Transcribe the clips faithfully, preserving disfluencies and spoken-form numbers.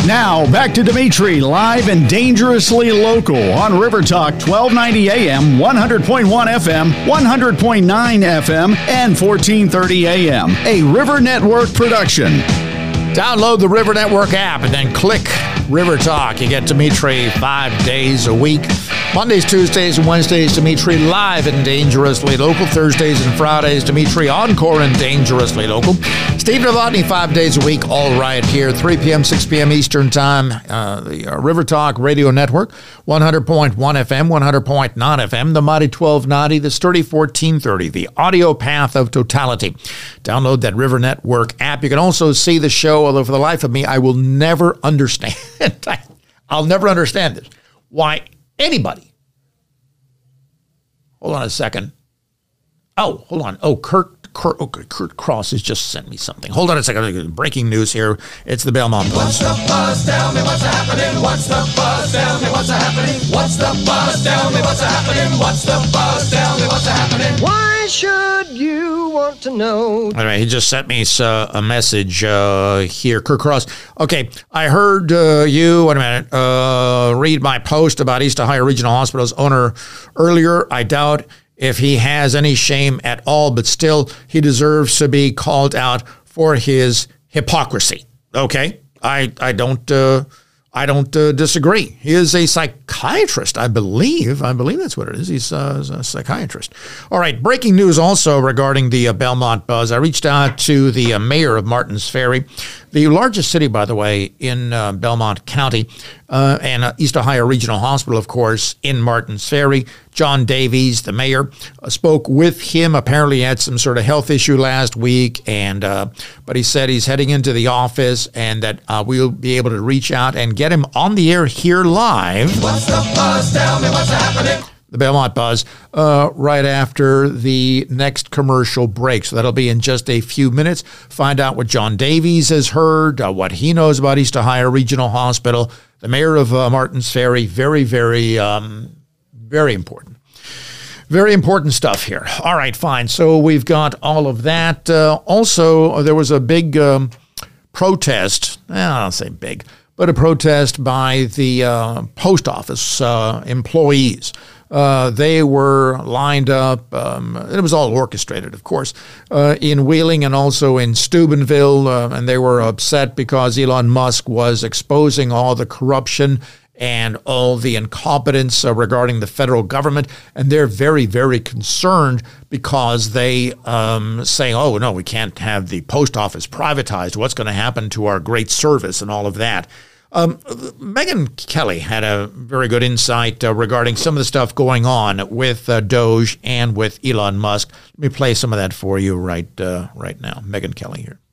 Now, back to Dimitri, live and dangerously local on River Talk, twelve ninety A M, one hundred point one F M, one hundred point nine F M, and fourteen thirty A M. A River Network production. Download the River Network app and then click River Talk. You get Dimitri five days a week. Mondays, Tuesdays, and Wednesdays, Dimitri live and dangerously local. Thursdays and Fridays, Dimitri encore and dangerously local. Steve Novotny, five days a week, all right here, three p.m., six p.m. Eastern Time. Uh, the uh, River Talk Radio Network, one hundred point one F M, one hundred point nine F M, the mighty twelve ninety, the sturdy fourteen thirty, the audio path of totality. Download that River Network app. You can also see the show, although for the life of me, I will never understand. I'll never understand this. Why anybody. Hold on a second. Oh, hold on. Oh, Kurt. Kurt, oh, Kurt Cross has just sent me something. Hold on a second. Breaking news here. It's the Belmont Buzz. What's the buzz? Tell me what's happening. What's the buzz? Tell me what's happening. What's the buzz? Tell me what's happening. What's the buzz? Tell me what's happening. Why should you want to know? All right, he just sent me uh, a message uh, here. Kurt Cross. Okay, I heard uh, you, wait a minute, uh, read my post about East Ohio Regional Hospital's owner earlier. I doubt if he has any shame at all, but still, he deserves to be called out for his hypocrisy. Okay, I I don't uh, I don't uh, disagree. He is a psychiatrist, I believe. I believe that's what it is. He's uh, a psychiatrist. All right, breaking news also regarding the uh, Belmont Buzz. I reached out to the uh, mayor of Martins Ferry, the largest city, by the way, in uh, Belmont County, uh, and uh, East Ohio Regional Hospital, of course, in Martins Ferry. John Davies, the mayor, uh, spoke with him. Apparently he had some sort of health issue last week, and uh, but he said he's heading into the office and that uh, we'll be able to reach out and get him on the air here live. What's the buzz? Tell me what's happening. The Belmont Buzz, uh, right after the next commercial break. So that'll be in just a few minutes. Find out what John Davies has heard, uh, what he knows about East Ohio Regional Hospital. The mayor of uh, Martins Ferry, very, very, um, very important. Very important stuff here. All right, fine. So we've got all of that. Uh, also, there was a big um, protest. Well, I'll say big, but a protest by the uh, post office uh, employees. Uh, they were lined up, um, it was all orchestrated, of course, uh, in Wheeling and also in Steubenville, uh, and they were upset because Elon Musk was exposing all the corruption and all the incompetence uh, regarding the federal government, and they're very, very concerned because they um, say, oh, no, we can't have the post office privatized. What's going to happen to our great service and all of that? Um, Megyn Kelly had a very good insight uh, regarding some of the stuff going on with uh, Doge and with Elon Musk. Let me play some of that for you right uh, right now. Megyn Kelly here.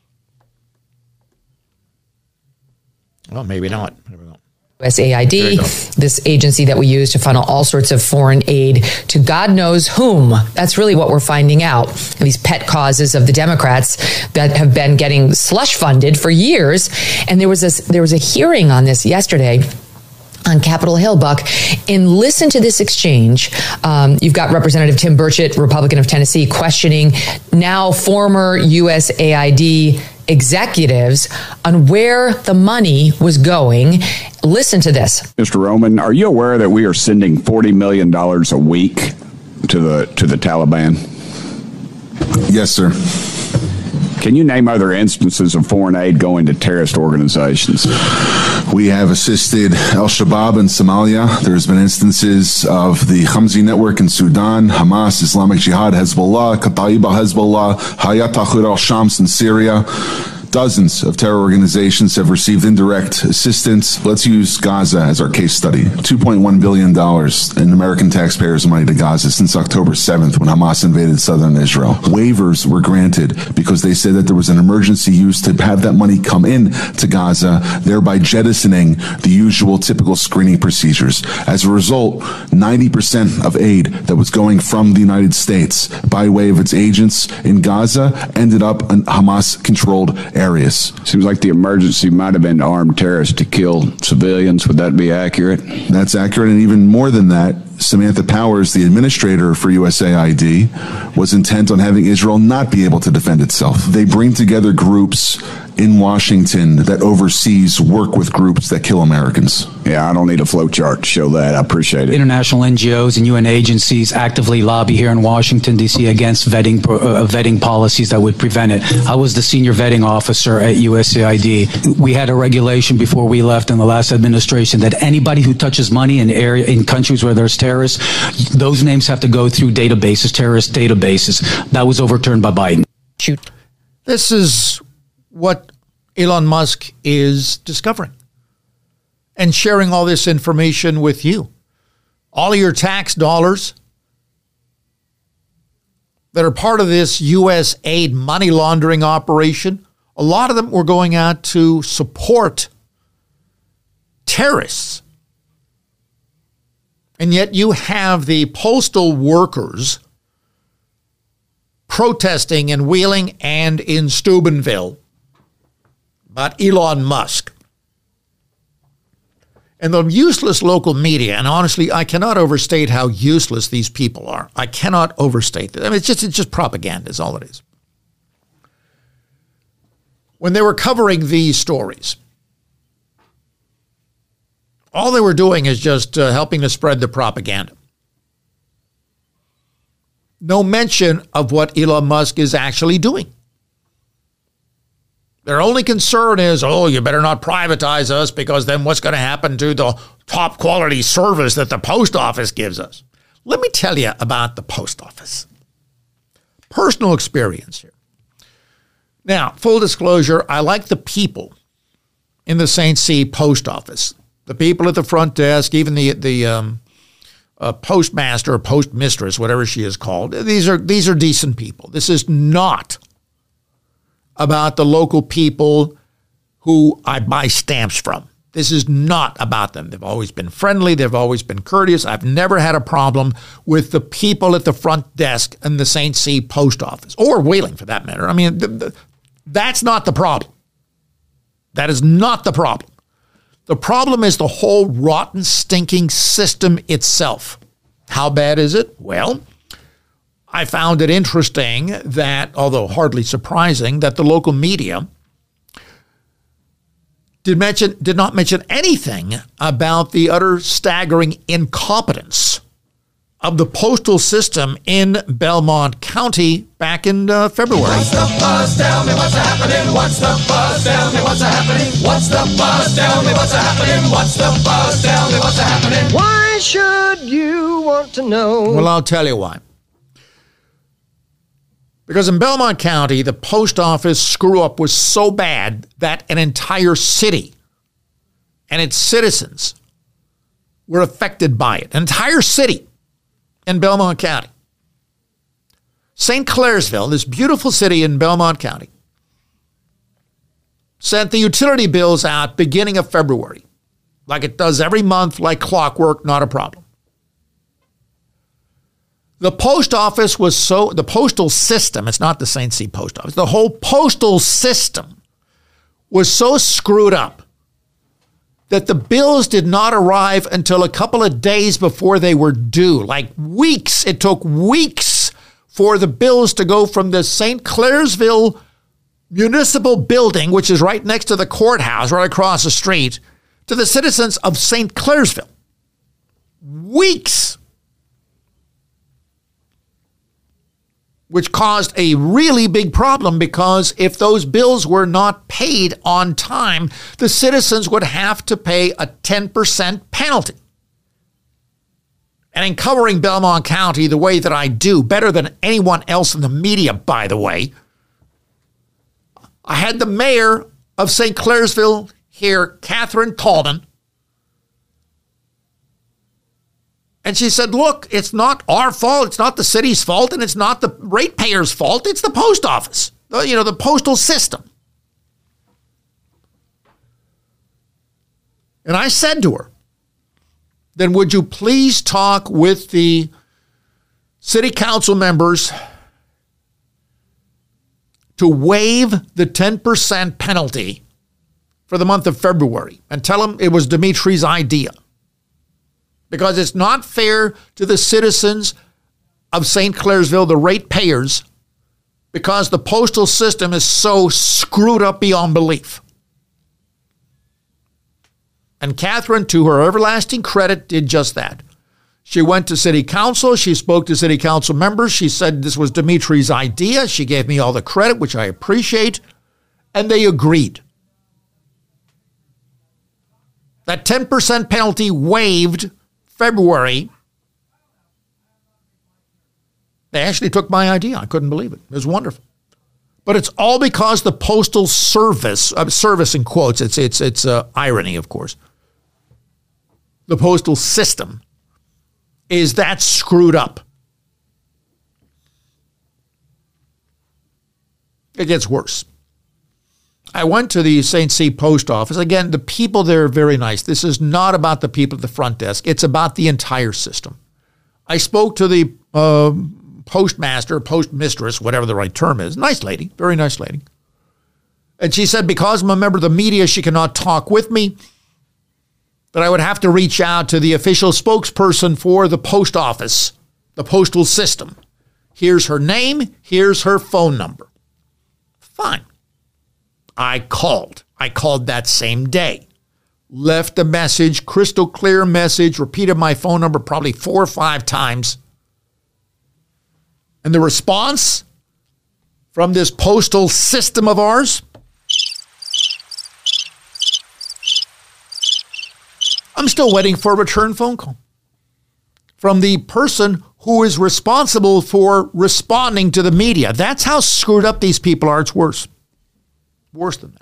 Well, maybe not. Maybe not. U S A I D, this agency that we use to funnel all sorts of foreign aid to God knows whom. That's really what we're finding out. These pet causes of the Democrats that have been getting slush funded for years. And there was a, there was a hearing on this yesterday on Capitol Hill, Buck, and listen to this exchange. Um, you've got Representative Tim Burchett, Republican of Tennessee, questioning now former U S A I D executives on where the money was going. Listen to this. Mister Roman, are you aware that we are sending forty million dollars a week to the to the Taliban? Yes, sir. Can you name other instances of foreign aid going to terrorist organizations? We have assisted Al-Shabaab in Somalia. There's been instances of the Khamsi network in Sudan, Hamas, Islamic Jihad, Hezbollah, Kataib al-Hezbollah, Hayat Tahrir al-Shams in Syria. Dozens of terror organizations have received indirect assistance. Let's use Gaza as our case study. two point one billion dollars in American taxpayers' money to Gaza since October seventh when Hamas invaded southern Israel. Waivers were granted because they said that there was an emergency use to have that money come in to Gaza, thereby jettisoning the usual typical screening procedures. As a result, ninety percent of aid that was going from the United States by way of its agents in Gaza ended up in Hamas-controlled areas. Areas. Seems like the emergency might have been armed terrorists to kill civilians. Would that be accurate? That's accurate, and even more than that, Samantha Powers, the administrator for U S A I D, was intent on having Israel not be able to defend itself. They bring together groups in Washington that oversees work with groups that kill Americans. Yeah, I don't need a flow chart to show that. I appreciate it. International N G Os and U N agencies actively lobby here in Washington, D C against vetting uh, vetting policies that would prevent it. I was the senior vetting officer at U S A I D. We had a regulation before we left in the last administration that anybody who touches money in area in countries where there's terrorists, those names have to go through databases, terrorist databases. That was overturned by Biden. Shoot. This is what Elon Musk is discovering and sharing all this information with you. All of your tax dollars that are part of this U S aid money laundering operation, a lot of them were going out to support terrorists. And yet you have the postal workers protesting in Wheeling and in Steubenville about Elon Musk. And the useless local media, and honestly, I cannot overstate how useless these people are. I cannot overstate that. I mean, it's just, it's just propaganda is all it is. When they were covering these stories, all they were doing is just uh, helping to spread the propaganda. No mention of what Elon Musk is actually doing. Their only concern is, oh, you better not privatize us because then what's going to happen to the top quality service that the post office gives us? Let me tell you about the post office. Personal experience here. Now, full disclosure, I like the people in the Saint C post office. The people at the front desk, even the the um, uh, postmaster or postmistress, whatever she is called. These are these are decent people. This is not about the local people who I buy stamps from. This is not about them. They've always been friendly. They've always been courteous. I've never had a problem with the people at the front desk in the Saint C post office, or Wheeling for that matter. I mean, the, the, that's not the problem. That is not the problem. The problem is the whole rotten, stinking system itself. How bad is it? Well, I found it interesting that, although hardly surprising, that the local media did mention did not mention anything about the utter staggering incompetence of the postal system in Belmont County back in uh, February. What's the buzz? Tell me what's happening. What's the buzz? Tell me what's happening. What's the buzz? Tell me what's happening. What's the buzz? Tell me what's happening. Why should you want to know? Well, I'll tell you why. Because in Belmont County, the post office screw-up was so bad that an entire city and its citizens were affected by it. An entire city in Belmont County. Saint Clairsville, this beautiful city in Belmont County, sent the utility bills out beginning of February, like it does every month, like clockwork, not a problem. The post office was so, the postal system, it's not the Saint C post office, the whole postal system was so screwed up that the bills did not arrive until a couple of days before they were due. Like weeks. It took weeks for the bills to go from the Saint Clairsville Municipal Building, which is right next to the courthouse, right across the street, to the citizens of Saint Clairsville. Weeks. Which caused a really big problem, because if those bills were not paid on time, the citizens would have to pay a ten percent penalty. And in covering Belmont County the way that I do, better than anyone else in the media, by the way, I had the mayor of Saint Clairsville here, Catherine Tallman, and she said, look, it's not our fault. It's not the city's fault. And it's not the ratepayers' fault. It's the post office, you know, the postal system. And I said to her, then would you please talk with the city council members to waive the ten percent penalty for the month of February, and tell them it was Dimitri's idea. Because it's not fair to the citizens of Saint Clairsville, the ratepayers, because the postal system is so screwed up beyond belief. And Catherine, to her everlasting credit, did just that. She went to city council. She spoke to city council members. She said this was Dimitri's idea. She gave me all the credit, which I appreciate. And they agreed. That ten percent penalty waived February. They actually took my idea. I couldn't believe it. It was wonderful. But it's all because the Postal Service, uh, service in quotes, it's it's it's uh, irony, of course. The postal system is that screwed up. It gets worse. I went to the Saint C post office. Again, the people there are very nice. This is not about the people at the front desk. It's about the entire system. I spoke to the uh, postmaster, postmistress, whatever the right term is. Nice lady, very nice lady. And she said because I'm a member of the media, she cannot talk with me, that I would have to reach out to the official spokesperson for the post office, the postal system. Here's her name. Here's her phone number. Fine. I called. I called that same day. Left a message, crystal clear message, repeated my phone number probably four or five times. And the response from this postal system of ours? I'm still waiting for a return phone call from the person who is responsible for responding to the media. That's how screwed up these people are. It's worse. Worse than that.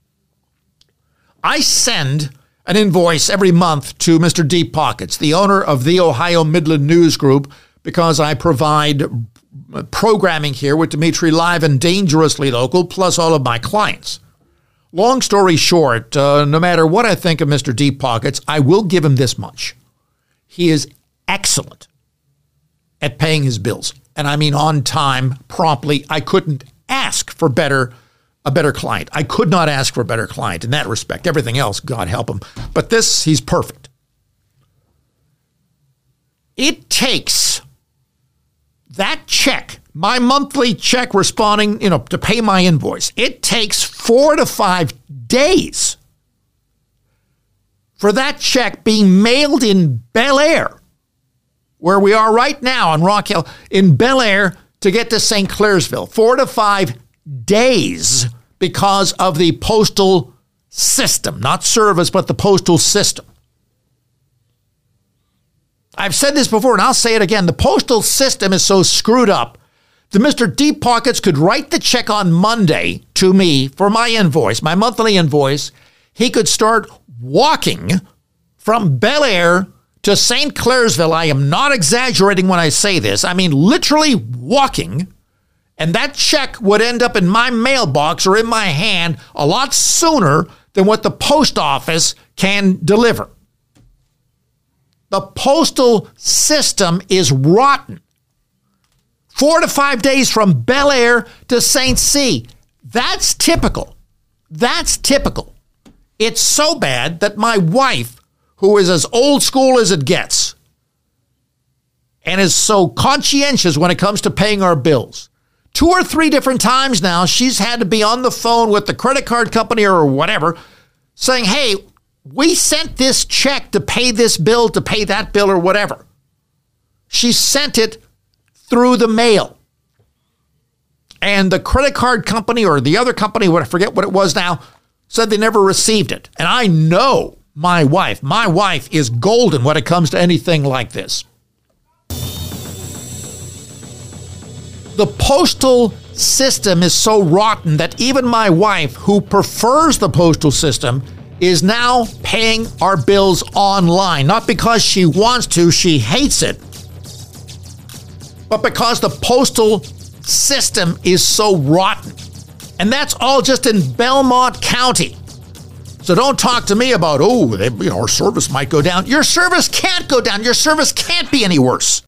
I send an invoice every month to Mister Deep Pockets, the owner of the Ohio Midland News Group, because I provide programming here with Dimitri Live and Dangerously Local, plus all of my clients. Long story short, uh, no matter what I think of Mister Deep Pockets, I will give him this much. He is excellent at paying his bills. And I mean on time, promptly. I couldn't ask for better a better client. I could not ask for a better client in that respect. Everything else, God help him. But this, he's perfect. It takes that check, my monthly check responding, you know, to pay my invoice. It takes four to five days for that check being mailed in Bel Air, where we are right now in Rock Hill, in Bel Air, to get to Saint Clairsville. Four to five days because of the postal system, not service, but the postal system. I've said this before, and I'll say it again. The postal system is so screwed up that Mister Deep Pockets could write the check on Monday to me for my invoice, my monthly invoice. He could start walking from Bel Air to Saint Clairsville. I am not exaggerating when I say this. I mean, literally walking. And that check would end up in my mailbox or in my hand a lot sooner than what the post office can deliver. The postal system is rotten. Four to five days from Bel Air to Saint C. That's typical. That's typical. It's so bad that my wife, who is as old school as it gets and is so conscientious when it comes to paying our bills, two or three different times now, she's had to be on the phone with the credit card company or whatever saying, hey, we sent this check to pay this bill, to pay that bill or whatever. She sent it through the mail. And the credit card company or the other company, what I forget what it was now, said they never received it. And I know my wife, my wife is golden when it comes to anything like this. The postal system is so rotten that even my wife, who prefers the postal system, is now paying our bills online. Not because she wants to, she hates it, but because the postal system is so rotten. And that's all just in Belmont County. So don't talk to me about, oh, they, our service might go down. Your service can't go down. Your service can't be any worse.